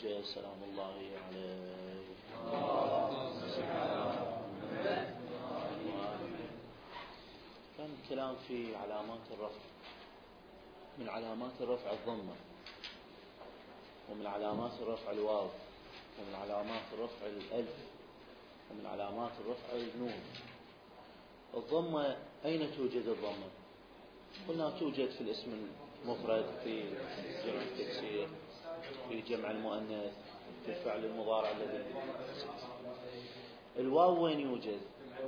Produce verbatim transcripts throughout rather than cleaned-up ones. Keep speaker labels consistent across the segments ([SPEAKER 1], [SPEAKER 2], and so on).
[SPEAKER 1] الحجة سلام الله عليه. كان الكلام في علامات الرفع. من علامات الرفع الضمة، ومن علامات الرفع الواو، ومن علامات الرفع الألف، ومن علامات الرفع النون. الضمة أين توجد الضمة؟ قلنا توجد في الاسم المفرد، في جمع التكسير، في جمع المؤنث، في الفعل المضارع الذي. الواو وين يوجد؟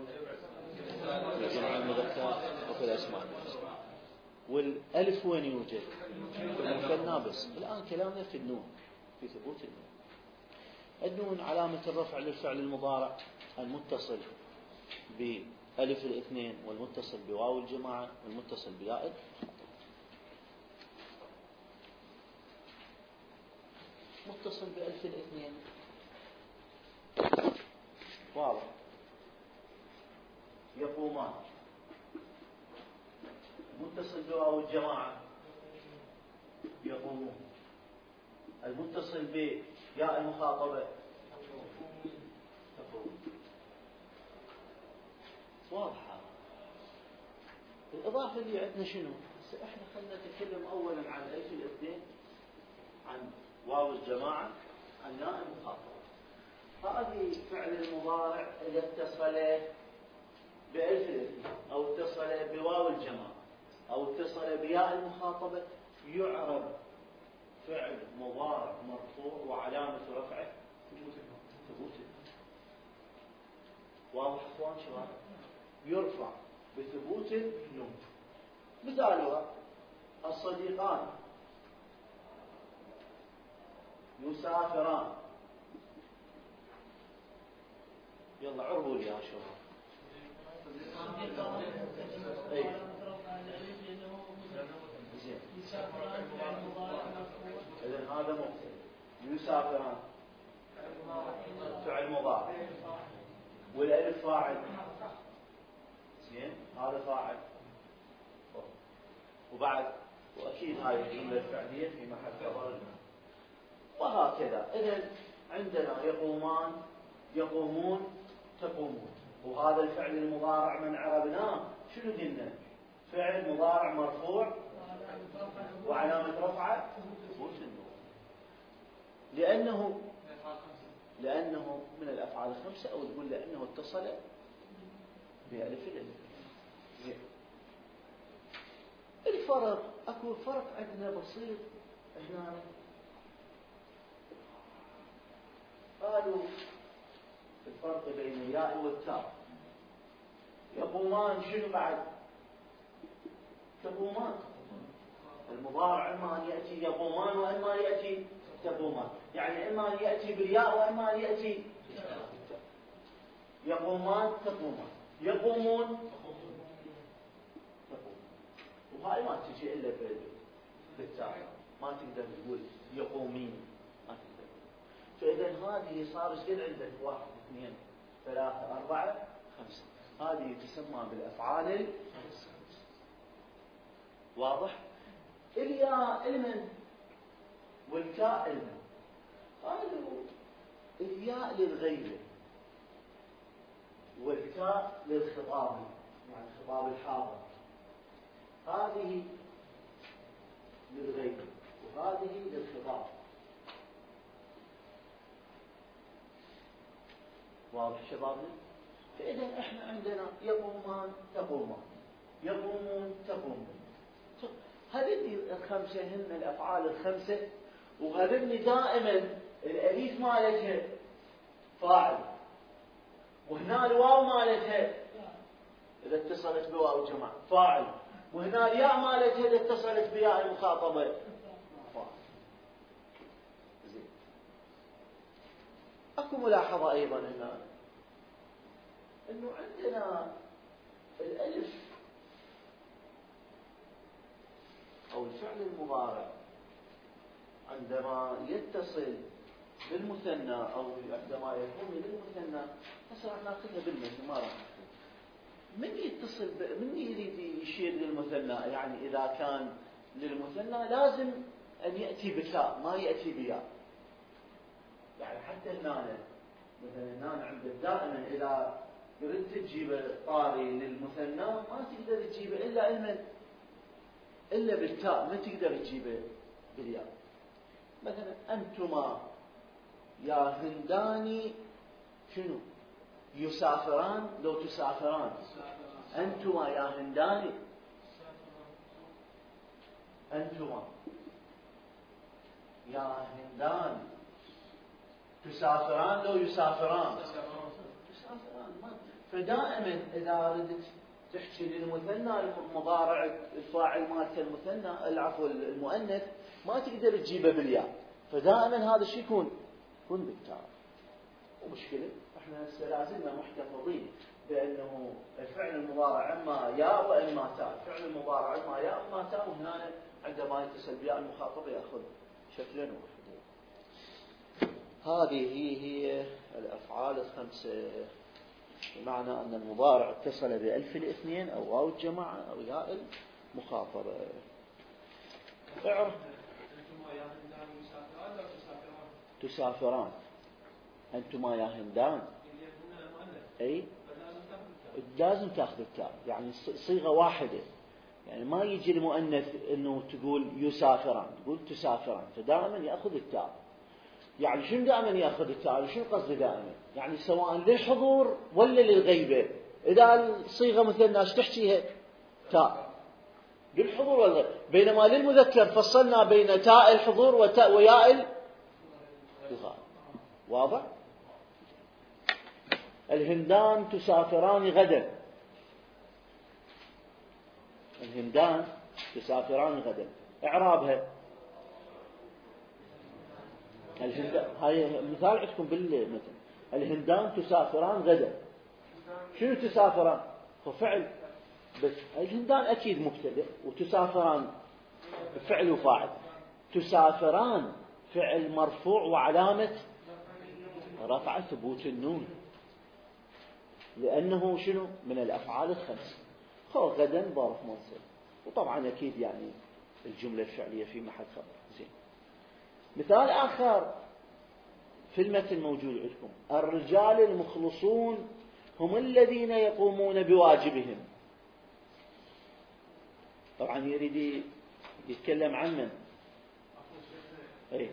[SPEAKER 1] في جمع المذكر وفي الأسماء. والألف وين يوجد؟ في المثنى بس. الآن كلامنا في النون، في ثبوت النون. النون علامة الرفع للفعل المضارع المتصل بألف الاثنين، والمتصل بواو الجماعة، والمتصل بياء. متصل بألف الاثنين واضح، يقومان. متصل بواو الجماعة يقومون. المتصل بياء المخاطبة تقوم. واضحة. الإضافة اللي عندنا شنو؟ احنا خلنا نتكلم أولا عن ألف الاثنين، عن واو الجماعة، عن ياء المخاطبة. هذه فعل المضارع إذا اتصل بألف الاثنين، أو اتصل بواو الجماعة، أو اتصل بياء المخاطبة، يعرب فعل مضارع مرفوع وعلامة رفعه ثبوت. واضح اخوان شباب؟ يرفع بثبوت النون. مثالها الصديقان يسافران. يلا عربوا لي يا شباب. اي زين. اذا هذا مبتدأ. يسافران فعل مضارع، والالف فاعل. زين، هذا فاعل. وبعد واكيد هاي الجمله الفعليه في محل خبر. وهكذا. اذا عندنا يقومان، يقومون، تقومون. وهذا الفعل المضارع من عربناه شنو قلنا؟ فعل مضارع مرفوع وعلامة رفعه ثبوت النون، لأنه لأنه من الأفعال الخمسة، أو تقول لأنه اتصل بألف الألف. الفرق، أكو فرق عندنا بسيط هنا. قالوا الفرق بين الياء والتاء. يقومان شنو بعد؟ تقومان. المضارع اما ان ياتي يقومان واما ان ياتي تقومان، يعني اما ان ياتي بالياء واما ان ياتي. يقومان تقومان، يقومون تقوم. وهاي ما تجي الا بالتاء، ما تقدر تقول يقومين، ما تقدر. فاذا هذه صار ايش قد عندك؟ واحد اثنين ثلاثة أربعة خمسة. هذه تسمى بالأفعال الخمسة. واضح؟ الياء المن والكاء المن. قالوا الياء للغيبة، والكاء للخطاب، يعني خطاب الحاضر. هذه للغيبة وهذه للخطاب. واضح شبابنا؟ فإذا احنا عندنا يقومان تقومان، يقومون تقومون. هذه الخمسة هن الأفعال الخمسة، وهذني دائما الأليف مالتها فاعل، وهنا الواو مالتها إذا اتصلت بواو الجماعة فاعل، وهنا الياء مالتها إذا اتصلت بياء المخاطبة فاعل. زين. أكو ملاحظة أيضا هنا، إنه عندنا الألف أو الفعل المضارع عندما يتصل بالمثنى أو عندما يكون للمثنى، هسه راح ناخذها بالمثنى، ما راح ناخذ. من يتصل ب... من يريد يشير للمثنى، يعني إذا كان للمثنى لازم أن يأتي بكاء، ما يأتي بياء. يعني حتى هنا مثلا هنا عندك دائما إذا قدرت تجيب طاري للمثنى ما تقدر تجيبه إلا المن إلا بالتاء، ما تقدر تجيبه بالياء. مثلا أنتما يا هنداني شنو؟ يسافران، لو تسافران. أنتما يا هنداني، أنتما يا هندان تسافران، لو يسافران تسافران. فدائما إذا ردت تحكي للمثنى المضارع الفاعل مالته المثنى العفو المؤنث ما تقدر تجيبه بالياء، فدائما هذا الشيء يكون يكون بالتاء. ومشكلة احنا هسه لازلنا محتفظين بأنه الفعل المضارع اما ياء واما تاء، الفعل المضارع اما ياء واما تاء، وهنا عندما يتصل بياء المخاطب ياخذ شكلين واحدين. هذه هي هي الافعال الخمسه، بمعنى ان المضارع اتصل بألف الاثنين او واو الجماعه او ياء المخاطبه. اعرف تسافران، أنتما يا هندان، أي لازم تأخذ التاء، يعني صيغة واحدة، يعني ما يجي المؤنث إنه تقول يسافران، تقول تسافران، فدائما يأخذ التاء. يعني شنو دائما يأخذ التاء؟ شنو قصدي دائما؟ يعني سواء للحضور ولا للغيبة. إذا الصيغة مثلنا ايش تحكيها؟ تاء للحضور ولا، بينما للمذكر فصلنا بين تاء الحضور وتاء وياء الغائب. واضح؟ الهندان تسافران غدا، الهندان تسافران غدا، إعرابها الهندان، هاي مثال عندكم بالمثل، الهندان تسافران غدا. شنو تسافران؟ هو فعل، بس الهندان أكيد مبتدأ وتسافران فعل وفاعل. تسافران فعل مرفوع وعلامة رفع ثبوت النون، لأنه شنو؟ من الأفعال الخمس. هو غدا ظرف منصب، وطبعا أكيد يعني الجملة الفعلية في محل خبر. زين. مثال آخر في المتن الموجود عندكم، الرجال المخلصون هم الذين يقومون بواجبهم. طبعا يريد يتكلم عن من؟ أي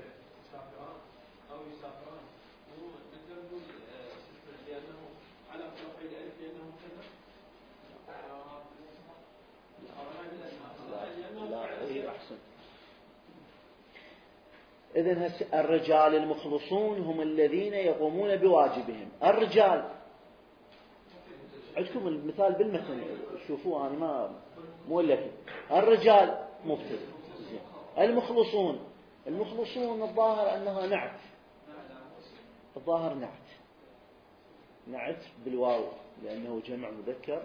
[SPEAKER 1] إذن الرجال المخلصون هم الذين يقومون بواجبهم. الرجال عندكم المثال بالمثل، شوفوا أنا ما مولف. الرجال مبتدأ، المخلصون، المخلصون الظاهر أنها نعت، الظاهر نعت، نعت بالواو لأنه جمع مذكر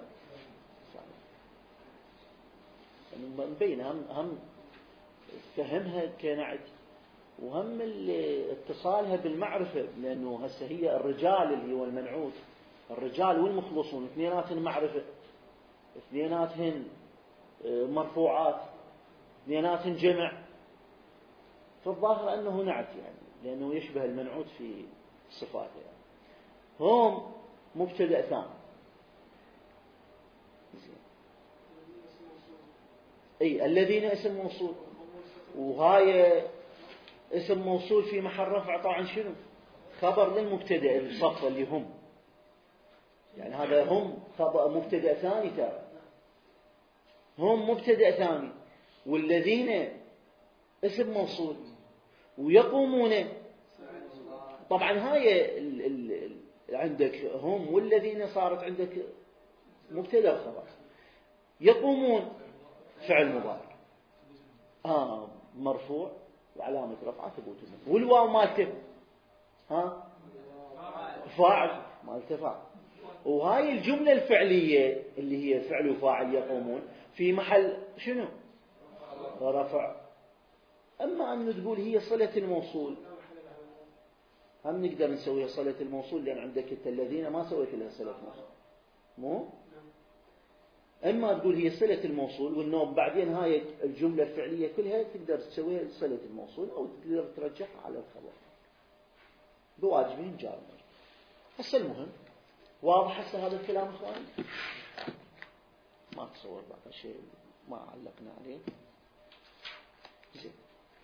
[SPEAKER 1] سالم. بينها هم فهمها كنعت، وهم اتصالها بالمعرفة، لأنه هسه هي الرجال اللي هو المنعوت، الرجال والمخلصون اثنيناتهن معرفة، اثنيناتهن مرفوعات، اثنيناتهن جمع، فالظاهر أنه نعت يعني لأنه يشبه المنعوت في صفاته. يعني هم مبتدأ ثاني. أي الذين اسم موصول، وهاي اسم موصول في محل رفع طبعا شنو؟ خبر للمبتدأ الصف اللي هم، يعني هذا هم خبر مبتدأ ثاني ترى، هم مبتدأ ثاني، والذين اسم موصول، ويقومون طبعا هاي ال ال ال عندك هم والذين صارت عندك مبتدأ خبر. يقومون فعل مضارع آه مرفوع وعلامة رفعه ثبوت النون، والواو مالته ها فاعل مالته فاعل. وهاي الجملة الفعلية اللي هي فعل وفاعل يقومون في محل شنو؟ رفع. أما أن تقول هي صلة الموصول، هم نقدر نسويها صلة الموصول، لأن عندك الذين ما سويت لها صلة موصول، مو؟ أما تقول هي صلة الموصول والنوم بعدين هاي الجملة الفعلية كلها تقدر تسويها صلة الموصول، أو تقدر ترجعها على الخبر.
[SPEAKER 2] بواجبهم جار ومجرور. هسه المهم واضح هسه هذا الكلام اخواني؟ ما تصور بعد شيء ما علقنا عليه. زين،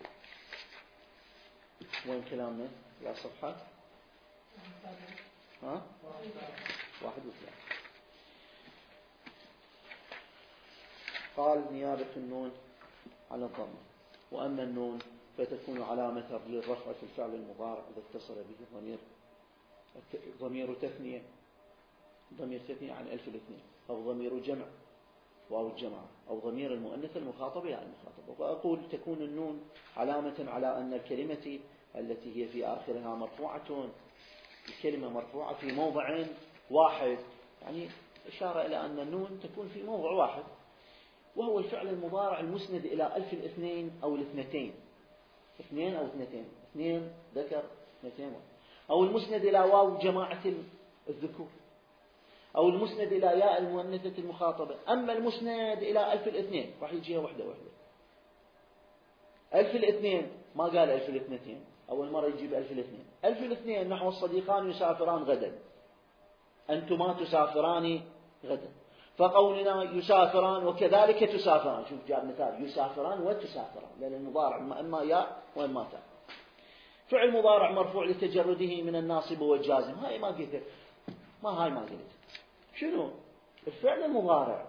[SPEAKER 2] وين كلامنا يا صفحة؟ ها؟ واحد وثلاثة. قال نيابة النون على الضمة. وأما النون فتكون علامة للرفع في الفعل المضارع إذا اتصل به ضمير ضمير تثنية ضمير تثنية عن ألف الاثنين، أو ضمير جمع واو الجماعة، أو ضمير المؤنث المخاطب يعني المخاطب. وأقول تكون النون علامة على أن الكلمة التي هي في آخرها مرفوعة، الكلمة مرفوعة في موضع واحد، يعني إشارة إلى أن النون تكون في موضع واحد، وهو الفعل المضارع المسند إلى ألف الاثنين أو الاثنتين، اثنين أو اثنتين، اثنين ذكر اثنتين، أو المسند إلى واو جماعة الذكور، أو المسند إلى ياء المؤنثة المخاطبة. أما المسند إلى ألف الاثنين راح يجيها وحدة وحدة. ألف الاثنين ما قال ألف الاثنتين، أول مرة يجيب ألف الاثنين. ألف الاثنين نحو الصديقان يسافران غدا، أنتما تسافران غدا، فقولنا يسافران وكذلك تسافران، شوف جاب مثال يسافران وتسافران، لأن المضارع إما ياء وإما تاء. فعل مضارع مرفوع لتجرده من الناصب والجازم، هاي ما قلت، ما هاي ما قلت. شنو الفعل المضارع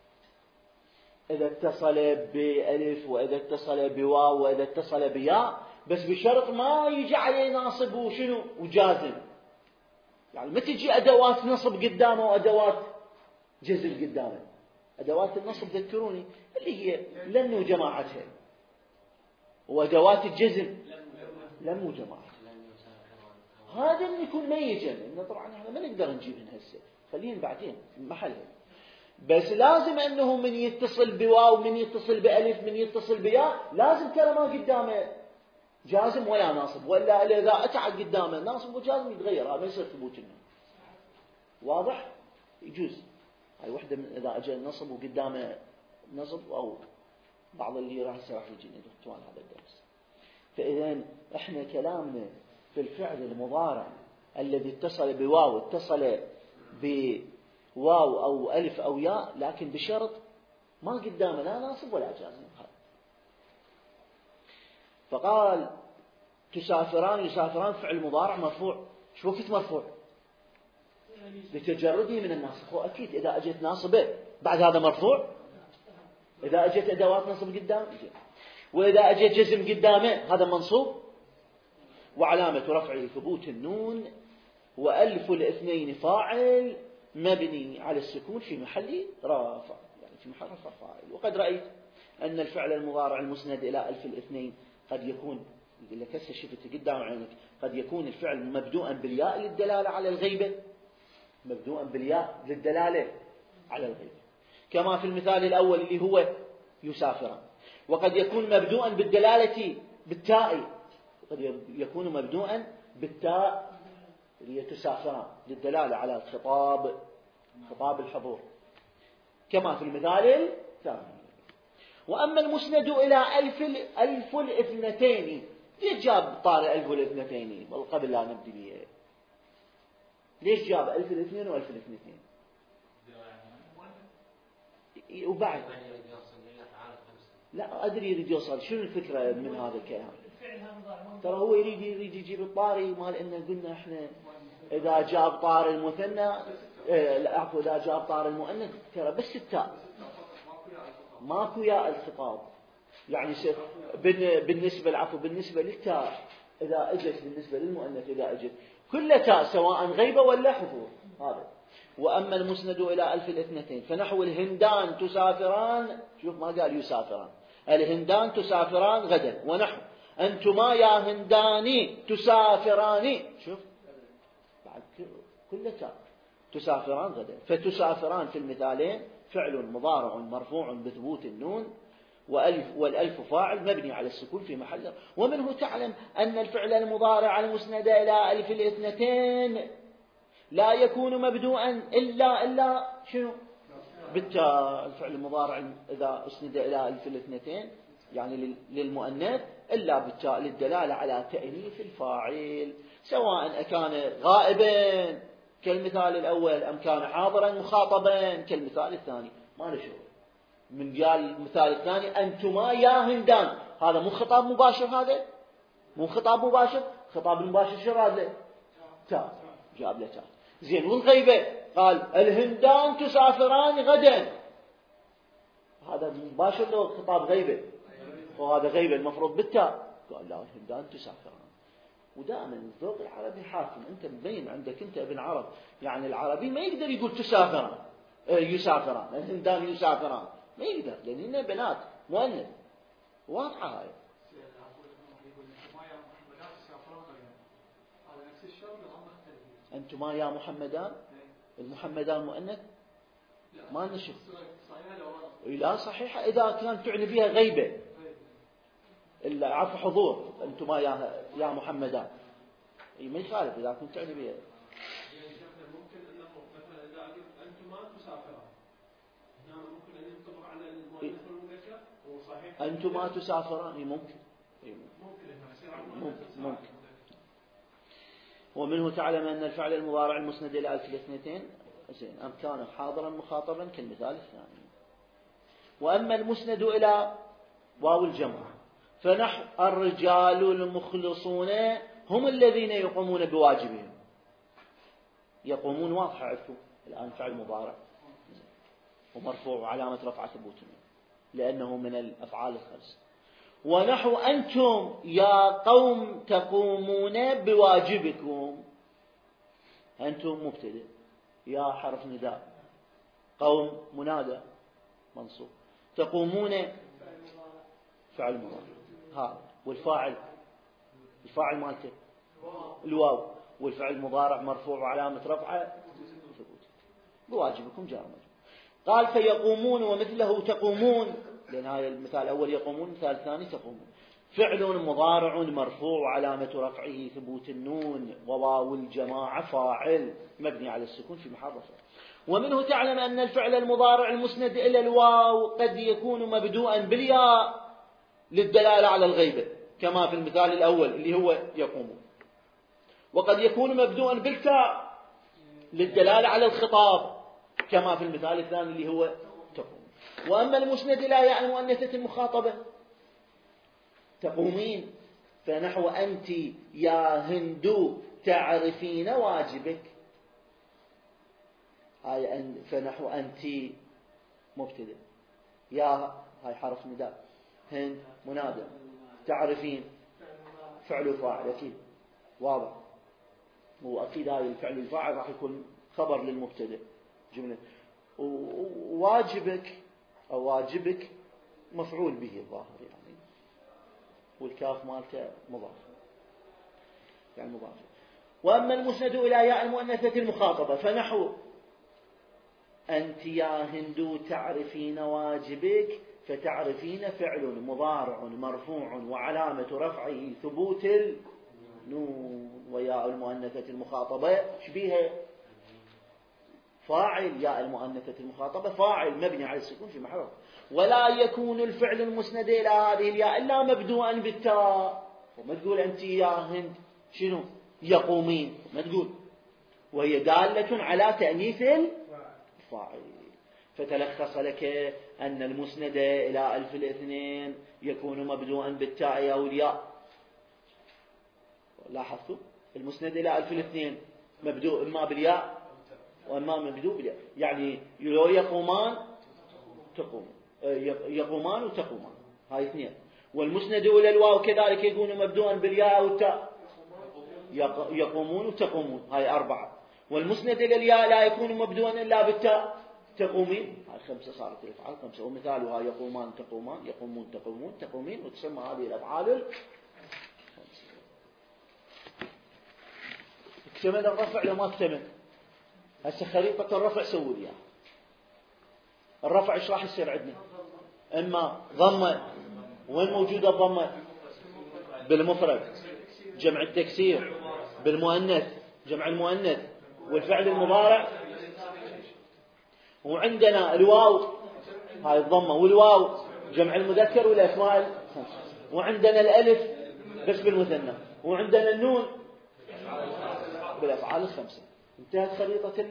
[SPEAKER 2] إذا اتصل بألف وإذا اتصل بواو وإذا اتصل بياء، بس بشرط ما يجي عليه ناصب وشنو وجازم. يعني ما تجي أدوات نصب قدامه وأدوات جزم قدامه. أدوات النصب ذكروني اللي هي لن وجماعتها، وأدوات الجزم لم وجماعتها. هذا اللي يكون ميجا، لأن طبعا احنا ما نقدر نجيبهن هسه، خليهن بعدين محلها. بس لازم أنه من يتصل بواو، من يتصل بألف، من يتصل بياء، لازم ترى ما قدامه جازم ولا ناصب، ولا إذا أتى قدامه ناصب وجازم يتغير، هذا ما يصير ثبوت النون. واضح؟ يجوز هاي وحدة من إذا أجى النصب وقدامه نصب، أو بعض اللي راح يصير راح يجينا دكتور هذا الدرس. فإذا إحنا كلامنا في الفعل المضارع الذي اتصل بواو، اتصل بواو أو ألف أو ياء، لكن بشرط ما قدامه لا ناصب ولا جازم. فقال تسافران يسافران فعل مضارع مرفوع. شو وقت مرفوع؟ لتجرده من الناصب. أكيد إذا أجت ناصبة بعد هذا مرفوع، إذا أجت أدوات نصب قدام، وإذا أجت جزم قدامه هذا منصوب. وعلامة رفعه ثبوت النون، وألف الاثنين فاعل مبني على السكون في محل رفع، يعني في محل رفع فاعل. وقد رأيت أن الفعل المضارع المسند إلى ألف الاثنين قد يكون، يقول لك هسه شفت قدام عينك، قد يكون الفعل مبدوءا بالياء للدلالة على الغيبة، مبدوءا بالياء للدلالة على الغيبة، كما في المثال الأول اللي هو يسافران. وقد يكون مبدوءا بالدلالة بالتاء، وقد يكون مبدوءا بالتاء اللي هي تسافران للدلالة على الخطاب، خطاب الحضور، كما في المثال الثاني. وأما المسند إلى ألف ألف الاثنتين، ليش جاب طارئ ألف الاثنتين قبل لا نبدي بيه؟ ليش جاب ألف الاثنين وألف الاثنتين؟ وبعد لا أدري يريد يوصل شنو الفكرة من هذا الكلام. ترى هو يريد يريد يجيب الطاري مال إنه قلنا إحنا إذا جاب طاري المثنى، لا عفوا إذا جاب طاري المؤنث ترى بس التاء، ماكو ياء الخطاب. يعني بالنسبة العفو بالنسبة للتاء إذا أجت، بالنسبة للمؤنث إذا أجت كل تاء سواء غيبة ولا حضور هذا. وأما المسند إلى ألف الاثنتين فنحو الهندان تسافران، شوف ما قال يسافران، الهندان تسافران غدا، ونحو أنتما يا هنداني تسافراني، شوف بعد كل تاء تسافران غدا. فتسافران في المثالين فعل مضارع مرفوع بثبوت النون، وألف والألف فاعل مبني على السكون في محل. ومنه تعلم أن الفعل المضارع المسند إلى ألف الاثنتين لا يكون مبدوءا إلا إلا شنو؟ بالتاء. الفعل المضارع إذا أسند إلى ألف الاثنتين يعني للمؤنث إلا بالتاء للدلالة على تأنيث الفاعل، سواء كان غائبا كالمثال الأول أم كان حاضرا مخاطبا كالمثال الثاني، ما له شغل. من قال المثال الثاني أنتما يا هندان، هذا مو خطاب مباشر، هذا مو خطاب مباشر، خطاب المباشر شو راد له؟ تاء، جاب له تاء. زين، والغيبة قال الهندان تسافران غدا، هذا مباشر له خطاب غيبة، وهذا غيبة المفروض بالتاء، قال لا الهندان تسافران. ودائما الذوق العربي حاكم، انت مبين عندك انت ابن عرب، يعني العربي ما يقدر يقول تسافران يسافران، الهندان يسافران، ما يقدر، لأننا بنات مؤنث، واضحة هاي. أنتما يا محمدان، المحمدان مؤنث ما نشوف، لا صحيحة إذا كان تعني بها غيبة، إلا عفو حضور، أنتما يا يا محمدان، ما يخالف إذا كنت تعني بها. أنتما تسافران، ممكن ممكن ممكن. ومنه تعلم أن الفعل المضارع المسند إلى ألف الاثنتين زين أم كان حاضرا مخاطبا كالمثال الثاني. وأما المسند إلى واو الجمع فنحو الرجال المخلصون هم الذين يقومون بواجبهم. يقومون واضحة عرفتوا الآن فعل مضارع ومرفوع وعلامة رفعه ثبوت لأنه من الأفعال الخمس. ونحو أنتم يا قوم تقومون بواجبكم، أنتم مبتدأ، يا حرف نداء، قوم منادى منصوب، تقومون فعل مضارع هذا، والفاعل الفاعل مالته الواو، والفعل المضارع مرفوع وعلامة رفعه ثبوت بواجبكم جار مجرور. قال فيقومون ومثله تقومون، لأن هذا المثال الأول يقومون، المثال الثاني تقومون، فعل مضارع مرفوع وعلامة رفعه ثبوت النون، وواو الجماعة فاعل مبني على السكون في محل رفع. ومنه تعلم أن الفعل المضارع المسند إلى الواو قد يكون مبدوءا بالياء للدلالة على الغيبة كما في المثال الأول اللي هو يقومون، وقد يكون مبدوءا بالتاء للدلالة على الخطاب كما في المثال الثاني اللي هو تقوم. وأما المسند إلى ياء المؤنثة المخاطبة تقومين فنحو أنت يا هندو تعرفين واجبك، هاي أن فنحو أنت مبتدأ، يا هاي حرف نداء، هند منادى، تعرفين فعل فاعل أكيد واضح، وأكيد هاي الفعل الفاعل راح يكون خبر للمبتدأ جملة، وواجبك أو واجبك مفعول به الظاهر يعني، والكاف مالته مضاف يعني مضاف. وأما المسند إلى ياء المؤنثة المخاطبة فنحو أنت يا هندو تعرفين واجبك، فتعرفين فعل مضارع مرفوع وعلامة رفعه ثبوت النون، وياء المؤنثة المخاطبة شبيها فاعل، ياء المؤنثة المخاطبة فاعل مبني على السكون في محل رفع. ولا يكون الفعل المسند إلى هذه الياء إلا مبدوءا بالتاء، وما تقول أنت يا هند شنو يقومين، ما تقول، وهي دالة على تأنيث الفاعل. فتلخص لك أن المسند إلى ألف الاثنين يكون مبدوءا بالتاء أو الياء. لاحظتوا المسند إلى ألف الاثنين مبدوء إما بالياء وإما مبدوء بالياء، يعني يقومان تقوم، يقومان وتقومان هاي اثنين. والمسند إلى الواو كذلك يكون مبدوءا بالياء والتاء، يقومون وتقومون هاي أربعة. والمسند إلى الياء لا يكون مبدوءا إلا بالتاء، تقومين هاي خمسة صارت الأفعال خمسة. ومثالها يقومان تقومان، يقومون تقومون تقومين، وتسمى هذه الأفعال اكتمل الرفع لما اكتمل. هسه خريطة الرفع سووا لي الرفع ايش راح يصير عندنا؟ اما ضمه، وين موجوده الضمه؟ بالمفرد جمع التكسير، بالمؤنث جمع المؤنث، والفعل المضارع، وعندنا الواو هاي الضمه، والواو جمع المذكر والاسماء خمسة. وعندنا الألف بس بالمثنى، وعندنا النون بالأفعال الخمسة. انتهت خريطة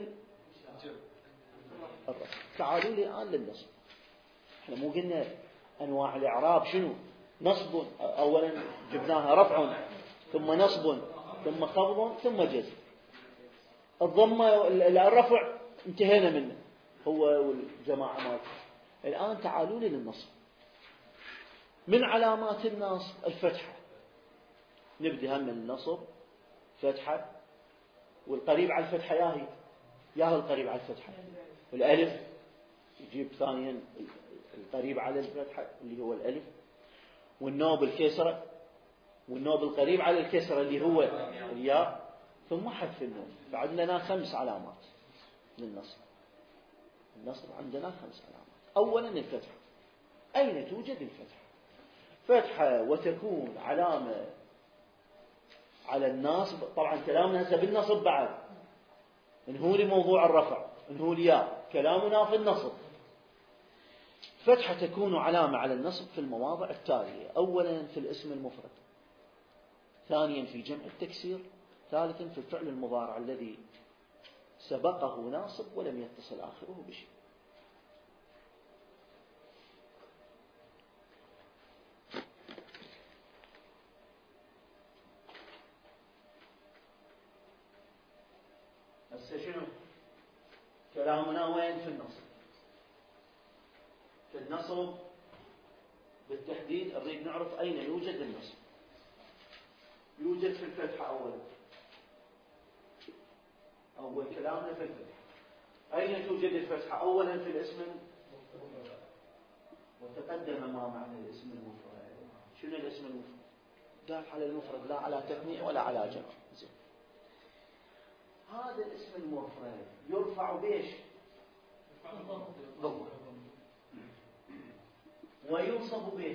[SPEAKER 2] الرفع. تعالوا لي الآن للنصب. احنا مو قلنا أنواع الإعراب شنو؟ نصب، أولا جبناها رفع ثم نصب ثم خفض ثم جزم. الضمة الرفع انتهينا منه هو والجماعة مالته. الآن تعالوا لي للنصب. من علامات النصب الفتحة. نبدأ هم من النصب فتحة، والقريب على الفتحة ياهي ياهي القريب على الفتحة الألف، يجيب ثانيا القريب على الفتحة اللي هو الألف، والنوب الكسرة، والنوب القريب على الكسرة اللي هو الياء، ثم حذف النون. فعندنا خمس علامات للنصب. النصب عندنا خمس علامات. أولا الفتحة. أين توجد الفتحة؟ فتحة وتكون علامة على الناصب. طبعا كلامنا هسه بالنصب بعد، انهو لي موضوع الرفع، انهو لي ياء، كلامنا في النصب. فتحة تكون علامة على النصب في المواضع التالية: أولا في الاسم المفرد، ثانيا في جمع التكسير، ثالثا في الفعل المضارع الذي سبقه ناصب ولم يتصل آخره بشيء. هسه شنو كلامنا وين؟ في النصب. في النصب بالتحديد نريد نعرف أين يوجد النصب. يوجد في الفتحة أولا. أول كلامنا في الفتحة. أين توجد الفتحة؟ أولا في الاسم، وتقدم ما معنى الاسم المفرد. شنو الاسم المفرد؟ دال على المفرد، لا على تثنية ولا على جمع. زين. هذا الاسم المفرد يرفع بيش؟ ضمة. وينصب بيش؟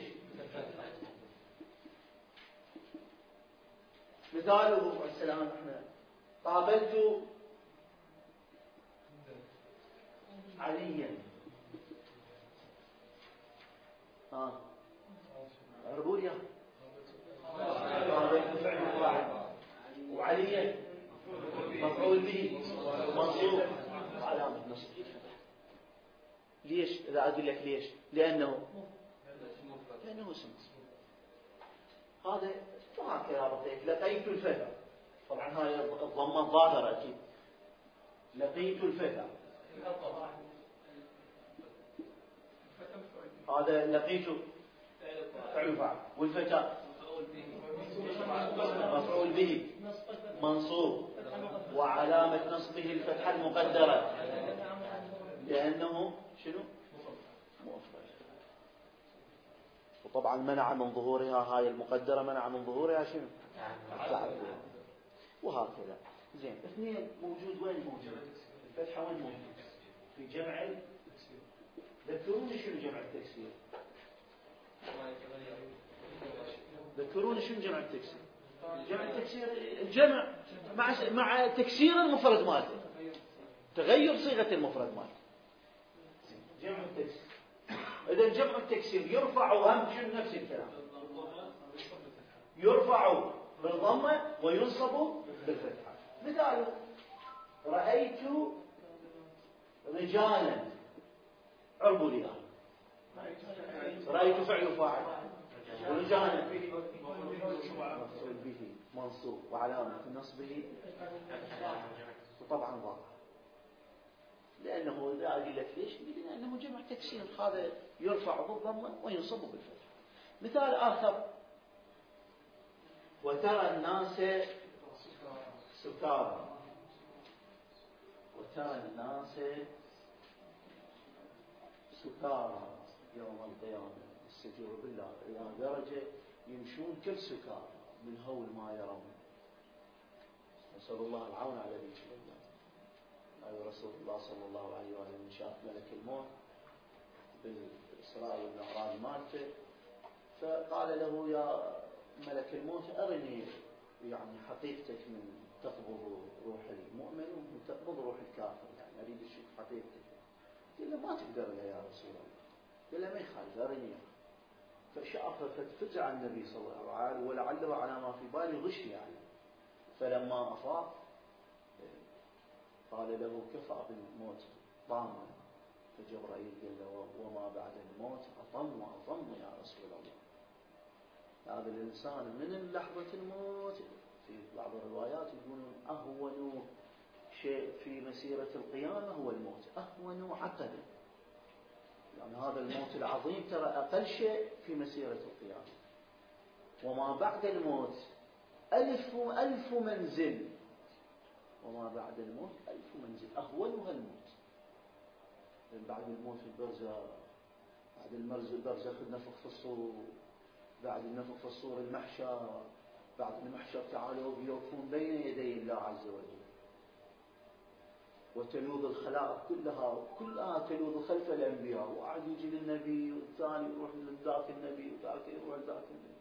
[SPEAKER 2] مثاله السلام احنا قابلت عليا. ها عربوا لي قابلت فعل فاعل، وعليا مفعول به منصوب علامة نصب. ليش؟ إذا أقول لك ليش؟ لأنه لأنه اسم. هذا وهكذا بقيت. لقيت الفتى، طبعا هاي الضمة الظاهرة أكيد. لقيت الفتى، هذا لقيت فعل فاعل، والفتى مفعول به منصوب وعلامة نصبه الفتحة المقدرة لأنه شنو؟ مفرد. وطبعا منع من ظهورها، هاي المقدرة منع من ظهورها شنو؟ تعذير. وهكذا. زين. اثنين موجود وين موجود؟ الفتحة وين موجود؟ في جمع. ذكروني شنو جمع التكسير؟ ذكروني شنو جمع التكسير؟ جمع التكسير الجمع مع مع تكسير المفرد مالته، تغير صيغة المفرد مالته. جمع التكسير. إذا جمع التكسير يرفع هم شنو؟ نفس الكلام، يرفع بالضمة وينصب بالفتحة. مثال: رأيت رجالا. عربوا لي رأيت فعل فاعل، ورجالا مفعول به منصوب وعلامة نصبه وطبعا ضاع. لأنه إذا أقول لك ليش؟ لأنه جمع تكسير، هذا يرفع بالضمة وينصب بالفتحة. مثال آخر: وترى الناس سكارى. وترى الناس سكارى يوم القيامة استجيروا بالله إلى درجة يمشون كل سكارى من هول ما يرون. نسأل الله العون على ذلك. قال رسول الله صلى الله عليه وسلم: شاف ملك الموت بالإسراء والمعراج مالته، فقال له: يا ملك الموت أرني يعني حقيقتك من تقبض روح المؤمن وتقبض روح الكافر، يعني أريد أشوف حقيقتك. قال له: ما تقدر يا رسول الله. قال له: ما يخالف، أرني. فشافه فتفزع النبي صلى الله عليه وسلم ولعله على ما في باله غش يعني. فلما افاق قال له كفى بالموت ضاما. فجبرائيل قال له وما بعد الموت اطم واطم يا رسول الله. هذا الانسان من لحظه الموت في بعض الروايات يقولون اهون شيء في مسيره القيامه هو الموت، اهون عقبه. يعني هذا الموت العظيم ترى اقل شيء في مسيره القيامه. وما بعد الموت الف الف منزل، وما بعد الموت الف منزل اهونها الموت. بعد الموت البرزخ، بعد المرز البرزخ النفخ في الصور، بعد النفخ في الصور المحشر، بعد المحشر تعالوا بيوقفون بين يدي الله عز وجل وتلوذ الخلائق كلها كلها تلوذ خلف الانبياء، واحد يجي للنبي والثاني يروح لذاك النبي وذاك يروح لذاك النبي.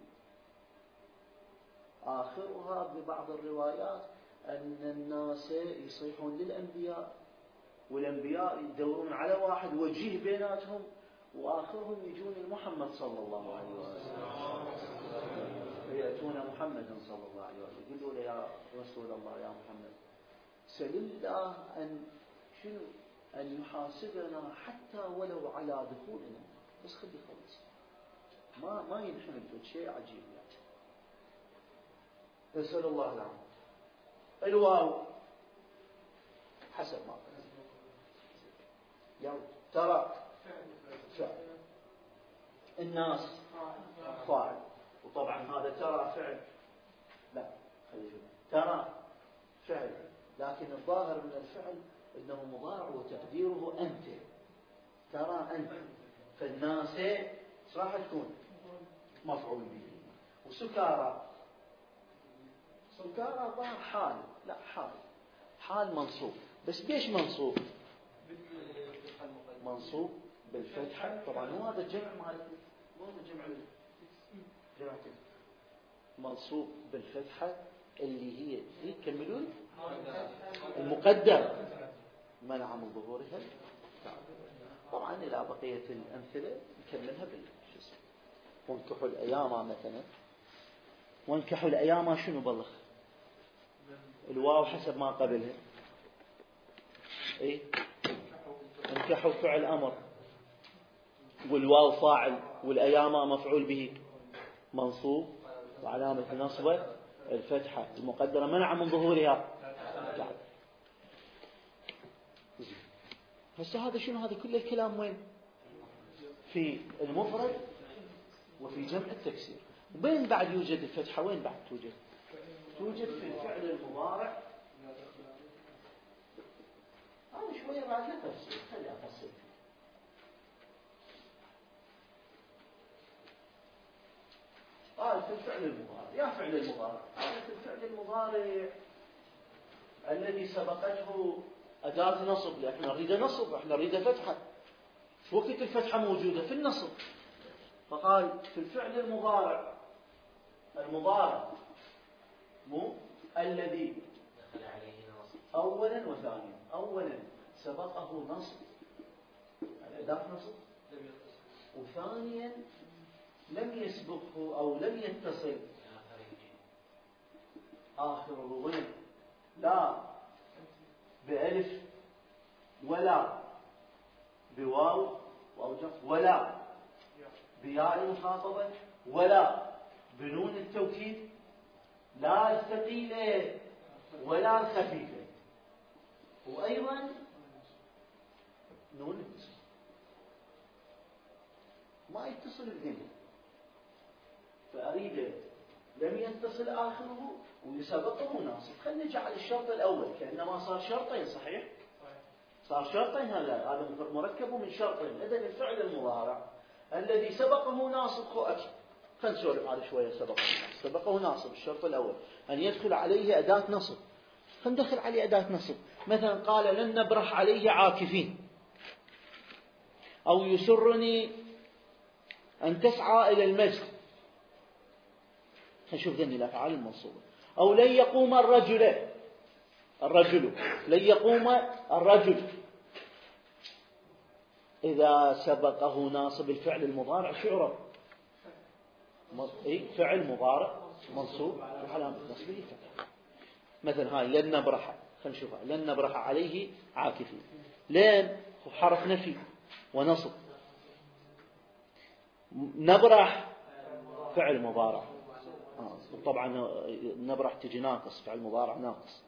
[SPEAKER 2] اخرها ببعض الروايات ان الناس يصيحون للانبياء والانبياء يدورون على واحد وجيه بيناتهم، واخرهم يجون لمحمد صلى الله عليه وسلم فياتون محمدا صلى الله عليه وسلم يقولوا له يا رسول الله يا محمد سل الله ان شنو ان يحاسبنا حتى ولو على دخولنا، بس خلي خلص ما ما ينحمل شيء عجيب يعني. نسال الله العافيه. الواو حسب ما يلا ترى فعل، الناس فاعل، وطبعا هذا ترى فعل لا خلي شوف ترى فعل، لكن الظاهر من الفعل انه مضارع وتقديره انت. ترى انت، فالناس ايش راح تكون؟ مفعول به. وسكارى سكارى ظاهر حال، لا حال حال منصوب، بس ليش منصوب؟ منصوب بالفتحة. طبعا هو هذا الجمع مالك مو هذا جمع جمع منصوب بالفتحة اللي هي هي كملون المقدر منع من ظهورها. طبعا إلى بقية الأمثلة نكملها بالجسم. وانكحوا الأيام مثلا، وانكحوا الأيام شنو بلغ؟ الواو حسب ما قبلها إيه؟ انكحوا فعل أمر، والواو فاعل، والأيام مفعول به منصوب وعلامة نصبه الفتحة المقدرة منع من ظهورها. هسه هذا شنو؟ هذا كل الكلام وين؟ في المفرد وفي جمع التكسير. وبين بعد يوجد الفتحة؟ وين بعد توجد؟ توجد في الفعل المضارع. أنا شوية بعد لا تفصيل، خلي أفصل. قال في الفعل المضارع. يا فعل المضارع، قال في الفعل المضارع الذي سبقته أداة نصب، احنا نريد نصب، احنا نريد فتحة. في وقت الفتحة موجودة في النصب، فقال في الفعل المضارع المضارع مو الذي دخل عليه نصب أولا وثانيا. أولا سبقه نصب، أداة نصب، وثانيا لم يسبقه أو لم يتصل آخره وين؟ لا بألف ولا بواو ولا بياء المخاطبة ولا بنون التوكيد، لا الثقيلة ولا الخفيفة، وأيضا نون التسليم ما يتصل الذهن. فأريد لم يتصل آخره ويسبقه ناصب. خلينا نجعل الشرط الأول كأنما صار شرطين. صحيح؟ صار شرطين. هذا هذا مركب من شرطين. إذن الفعل المضارع الذي سبقه ناصب خو أكيد. خلينا نسولف على شوية. سبقه سبقه ناصب. الشرط الأول أن يدخل عليه أداة نصب. خلينا ندخل عليه أداة نصب. مثلا قال لن نبرح عليه عاكفين، أو يسرني أن تسعى إلى المسجد. نشوف ذني الأفعال المنصوبة. أو لن يقوم الرجل الرجل لن يقوم الرجل. إذا سبقه ناصب الفعل المضارع شو يعرف؟ فعل مضارع منصوب وعلامة نصبه فتحة. مثلا هاي لن نبرح، خلينا نشوفها، لن نبرح عليه عاكفين. لن حرف نفي ونصب. نبرح فعل مضارع، آه. طبعا نبرح تجي ناقص، فعل مضارع ناقص،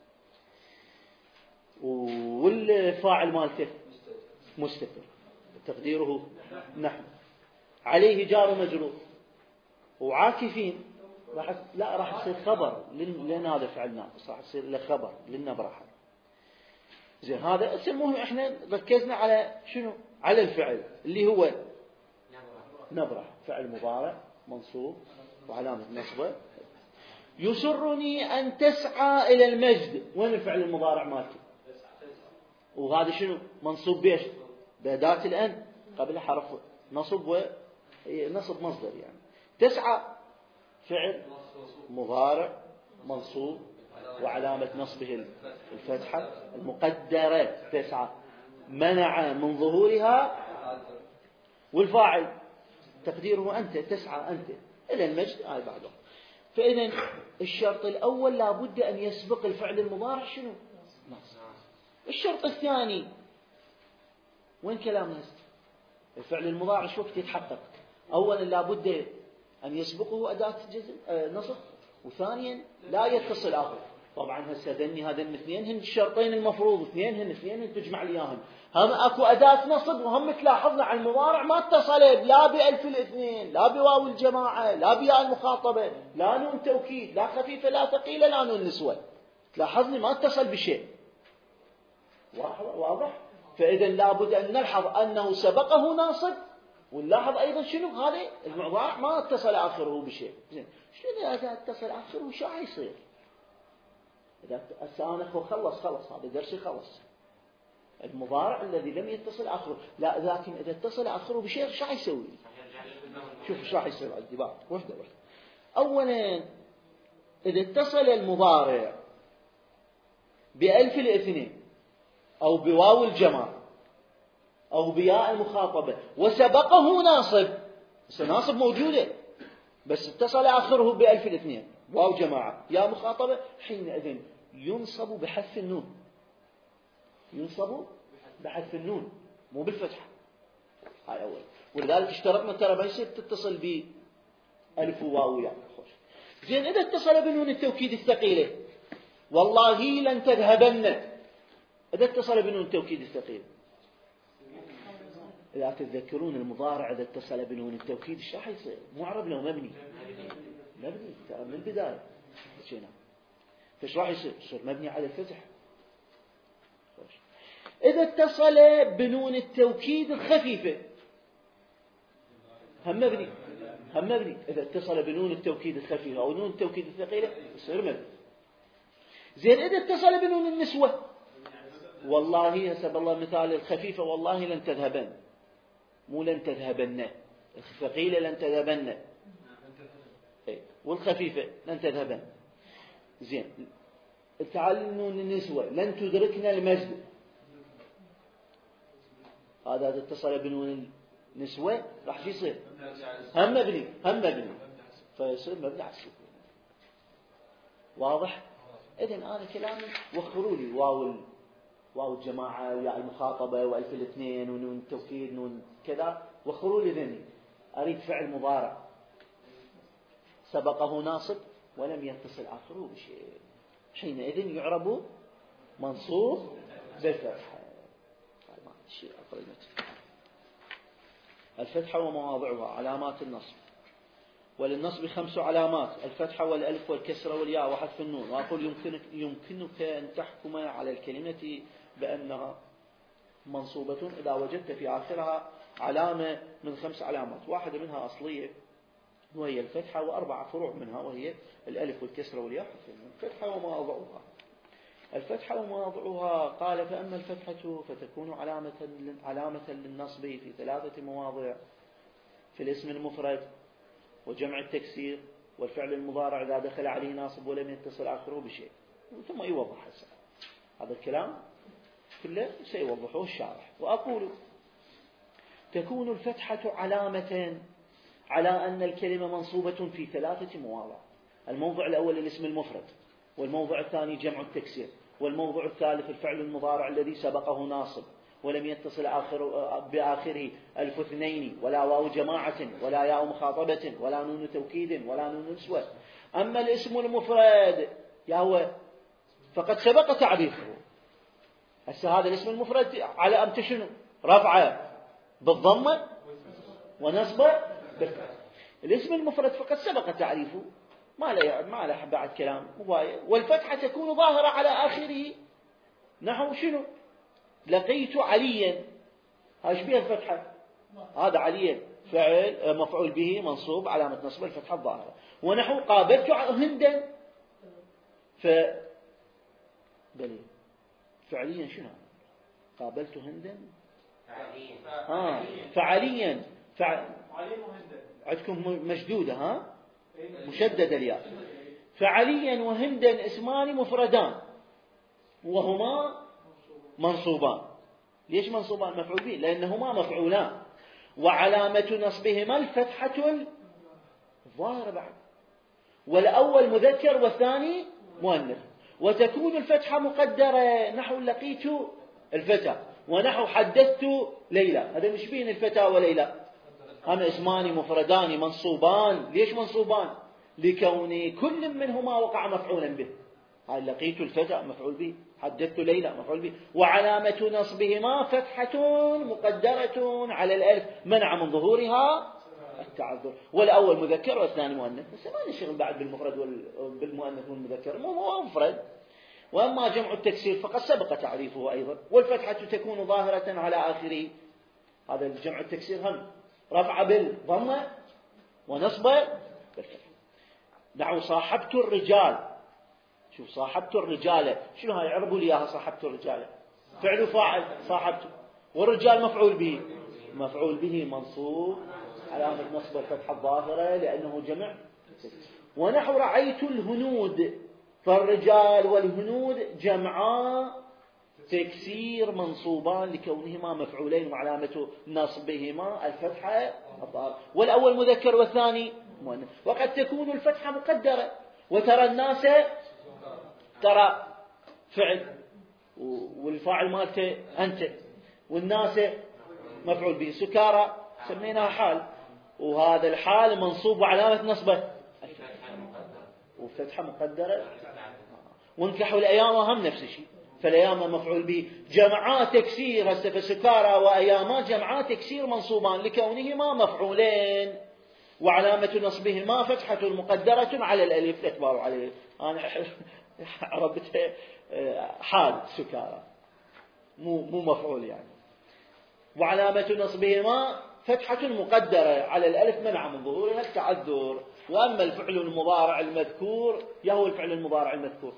[SPEAKER 2] والفاعل مالته مستتر تقديره نحن. عليه جار مجرور، وعاكفين راح لا راح يصير خبر لان هذا فعل ناقص، راح يصير له خبر للنبرح. زين هذا المهم احنا ركزنا على شنو؟ على الفعل اللي هو نبرح، فعل مضارع منصوب وعلامة نصبه. يسرني أن تسعى إلى المجد، وين الفعل المضارع مالته؟ وهذا شنو؟ منصوب بيش؟ بأداة الأن قبل حرف نصب ونصب مصدر يعني. تسعى فعل مضارع منصوب وعلامة نصبه الفتحة المقدرة تسعى، منع من ظهورها، والفاعل تقديره أنت، تسعى أنت إلى المجد آي بعده. فإذا الشرط الأول لابد أن يسبق الفعل المضارع شنو؟ نصب. الشرط الثاني وين كلامنا؟ الفعل المضارع شو وقت يتحقق؟ أولا لابد أن يسبقه أداة جزم نصب، وثانيا لا يتصل آخر. طبعا هسه ذني هذين اثنين هن الشرطين المفروض، اثنين هن اثنين هن تجمع لي اياهم. هم اكو أداة نصب، وهم تلاحظنا على المضارع ما اتصلت لا بألف الاثنين، لا بواو الجماعة، لا بياء المخاطبة، لا نون توكيد، لا خفيفة لا ثقيلة، لا نون نسوة. تلاحظني ما اتصل بشيء. واضح؟ فإذا لابد أن نلحظ أنه سبقه ناصب، ونلاحظ أيضا شنو هذا المضارع ما اتصل آخره بشيء. زين شنو إذا اتصل آخره شو حيصير؟ إذا أنا خلص خلص هذا درسي خلص. المضارع الذي لم يتصل آخره، لا لكن إذا اتصل آخره بشيء شو حيسوي؟ شوف شو حيصير عندي بعد وحدة وحدة. أولا إذا اتصل المضارع بألف الاثنين أو بواو الجماعة أو بياء المخاطبة وسبقه ناصب، ناصب موجودة بس اتصل آخره بألف الاثنين، واو جماعة يا مخاطبة، حينئذ ينصب بحذف النون. ينصب بحذف النون مو بالفتحة. هاي أول. ولذلك اشترطنا ترى ما يصير تتصل بألف وواو يا خوش. زين إذا اتصل بنون التوكيد الثقيلة، والله لن تذهبن، إذا اتصل بنون التوكيد الثقيلة، إذا تتذكرون المضارع إذا اتصل بنون التوكيد ايش راح يصير؟ معرب لو مبني؟ مبني ترى من البداية. فايش راح يصير؟ يصير مبني على الفتح. إذا اتصل بنون التوكيد الخفيفة هم مبني، هم مبني. إذا اتصل بنون التوكيد الخفيفة أو نون التوكيد الثقيلة يصير مبني. زين إذا اتصل بنون النسوة، والله حسب الله مثال الخفيفة والله لن تذهبن، مو لن تذهبن، الثقيلة لن تذهبن، والخفيفة لن تذهبن. زين تعال نون النسوة لن تدركنا المجد، هذا إذا اتصل بنون النسوة راح يصير هم مبني، هم مبني، فيصير مبني على السكون. واضح؟ إذن أنا كلامي وخروا لي واو واو الجماعة ويا المخاطبة وألف الاثنين ونون التوكيد نون كذا، وخروا لي ذني. أريد فعل مضارع سبقه ناصب ولم يتصل آخره بشيء، حينئذ يعرب منصوب بالفتحة. الفتحة ومواضعها. علامات النصب. وللنصب خمس علامات: الفتحة والألف والكسرة والياء وحذف النون. وأقول يمكنك, يمكنك أن تحكم على الكلمة بأنها منصوبة إذا وجدت في آخرها علامة من خمس علامات، واحدة منها أصلية وهي الفتحة، وأربع فروع منها وهي الألف والكسرة والياء وحذف النون. الفتحة ومواضعها. الفتحة ومواضعها. قال: فأما الفتحة فتكون علامة علامة للنصب في ثلاثة مواضع: في الاسم المفرد وجمع التكسير والفعل المضارع إذا دخل عليه ناصب ولم يتصل آخره بشيء. ثم يوضح هذا هذا الكلام كله سيوضحه الشارح. وأقول: تكون الفتحة علامة على أن الكلمة منصوبة في ثلاثة مواضع. الموضع الأول الاسم المفرد، والموضع الثاني جمع التكسير، والموضع الثالث الفعل المضارع الذي سبقه ناصب ولم يتصل آخر بآخره ألف اثنين ولا واو جماعة ولا ياء مخاطبة ولا نون توكيد ولا نون نسوة. أما الاسم المفرد يهو فقد سبق تعريفه. هسه هذا الاسم المفرد على أمت شنو؟ رفع بالضمة ونصب بالفتح. الاسم المفرد فقد سبق تعريفه، ما له ما له بعد كلام. والفتحة تكون ظاهرة على آخره، نحو شنو؟ لقيت عليا، ايش بها الفتحة؟ هذا عليا فعل مفعول به منصوب علامة نصب الفتحة الظاهرة. ونحو قابلت هندا، ف بلي فعليا شنو؟ قابلت هندا ها فعليا فع... عندكم مشدودة ها مشددة الياء. فعليا وهندا اسمان مفردان وهما منصوبان. ليش منصوبان؟ مفعول به، لأنهما مفعولان وعلامة نصبهما الفتحة الظاهرة بعد، والأول مذكر والثاني مؤنث. وتكون الفتحة مقدرة، نحو لقيت الفتى ونحو حدثت ليلى. هذا مش بين الفتى وليلى، هم اسمان مفردان منصوبان. ليش منصوبان؟ لكون كل منهما وقع مفعولا به. هاي لقيت الفتى مفعول به، حدثت ليلى مفعول به. وعلامة نصبهما فتحة مقدرة على الألف منع من ظهورها التعذر. والأول مذكر والثاني مؤنث. بس ما نشغل بعد بالمفرد بالمؤنث والمذكر، مو مفرد. وأما جمع التكسير فقد سبق تعريفه أيضا. والفتحة تكون ظاهرة على آخره. هذا الجمع التكسير هم رفع بالضمة ونصب بالفتح. نحو صاحبت الرجال. شوف صاحبت الرجال، شنو هاي؟ عربوا لي اياها. صاحبت الرجال فعل فاعل صاحبت، والرجال مفعول به، مفعول به منصوب علامة نصب الفتحة الظاهرة لأنه جمع. ونحو رعيت الهنود، فالرجال والهنود جمعا تكسير منصوبان لكونهما مفعولين وعلامة نصبهما الفتحة الظاهرة. والأول مذكر والثاني مؤنث. وقد تكون الفتحة مقدرة. وترى الناس ترى فعل والفاعل مالته أنت، والناس مفعول به. سكارى سميناها حال، وهذا الحال منصوب وعلامة نصبه وفتحة مقدرة. وانكحوا الأيام هم نفس الشيء، فالأيام مفعول به. جمعات تكسير هسه فسكارى وأياما جمعات تكسير منصوبان لكونهما مفعولين وعلامة نصبهما فتحة مقدرة على الألف. لا تباروا عليه، أنا عربتها حال سكارى مو مو مفعول يعني. وعلامة نصبهما فتحة مقدرة على الألف منع من ظهورها التعذر. وأما الفعل المضارع المذكور يهو الفعل المضارع المذكور.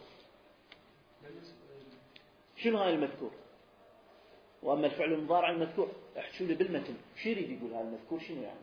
[SPEAKER 2] شنو هاي المذكور؟ وأما الفعل المضارع المذكور احكوا لي بالمتن شو يريد يقول هذا المذكور شنو يعني؟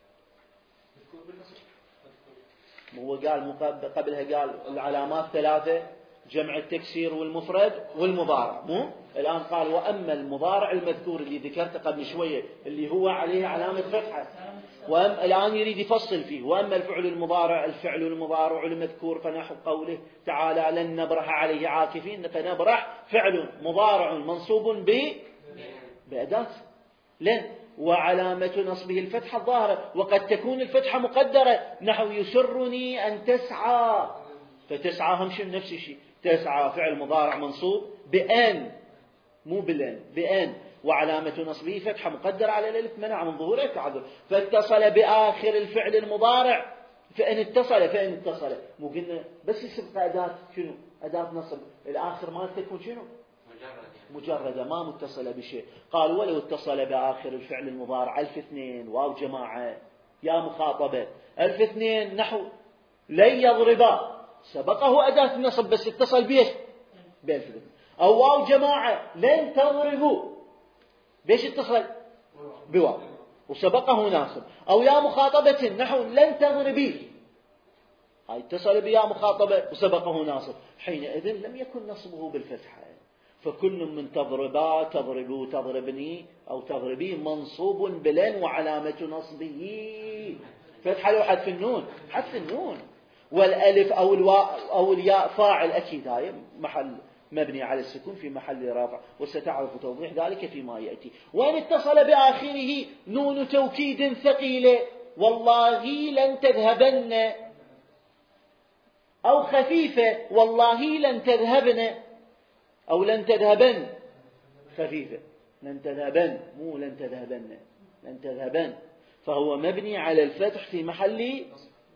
[SPEAKER 2] هو قال قبلها قال العلامات ثلاثة: جمع التكسير والمفرد والمضارع. مو الآن قال وأما المضارع المذكور اللي ذكرته قبل شوية اللي هو عليه علامة فتحة، وأما الآن يريد يفصل فيه. وأما الفعل المضارع الفعل المضارع المذكور فنحو قوله تعالى لن نبرح عليه عاكفين. فنبرح فعل مضارع منصوب ب بأداة لن وعلامة نصبه الفتحة الظاهرة. وقد تكون الفتحة مقدرة، نحو يسرني أن تسعى، فتسعى هم شنو نفس الشيء. تسعى فعل مضارع منصوب بأن مو بلن بأن وعلامة نصبه فتحة مقدرة على الألف منع من ظهوره التعذر. فاتصل بآخر الفعل المضارع فإن اتصل فإن اتصل مو قلنا بس يسبق أداة شنو؟ أداة نصب الآخر ما تكون شنو؟ مجردة ما متصلة بشيء. قال ولو اتصل بآخر الفعل المضارع ألف اثنين واو جماعة يا مخاطبة ألف اثنين نحو لن يضربا سبقه أداة النصب بس اتصل بيش بألف اثنين. أو واو جماعة لن تضربوا بيش اتصل بواو وسبقه ناصب. أو يا مخاطبة نحو لن تضربي هاي اتصل بيا مخاطبة وسبقه ناصب. حينئذ لم يكن نصبه بالفتحة. فكل من تضربا تضربوا تضربني أو تضربي منصوب بلن وعلامة نصبه فتحة لو حذف النون؟ حذف النون. والألف أو الواء أو الياء فاعل أكيد، هاي محل مبني على السكون في محل رفع، وستعرف توضيح ذلك فيما يأتي. وإن اتصل بآخره نون توكيد ثقيلة، والله لن تذهبن، أو خفيفة، والله لن تذهبن، أو لن تذهبن، خفيفة، لن تذهبن، مو لن تذهبن، لن تذهبن، فهو مبني على الفتح في محل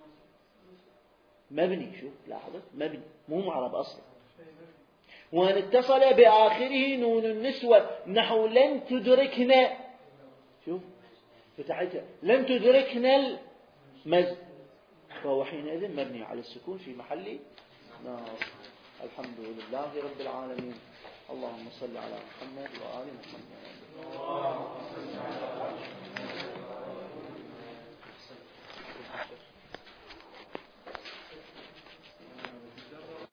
[SPEAKER 2] مبني. شوف لاحظت، مبني مو معرب أصلا. وأن اتصل بآخره نون النسوة نحو لن تدركنا، شوف فتحتها لن تدركنا المز، فهو حينئذ مبني على السكون في محل ناصب. الحمد لله رب العالمين. اللهم صل على محمد وآل محمد.